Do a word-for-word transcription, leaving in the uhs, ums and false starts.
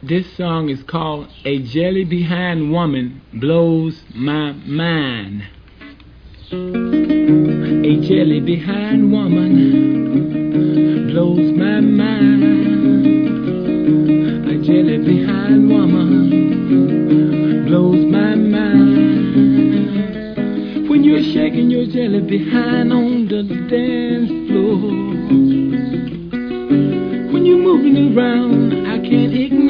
This song is called A Jelly Behind Woman Blows My Mind. A jelly behind woman blows my mind. A jelly behind woman blows my mind. When you're shaking your jelly behind on the dance floor, when you're moving around, I can't ignore.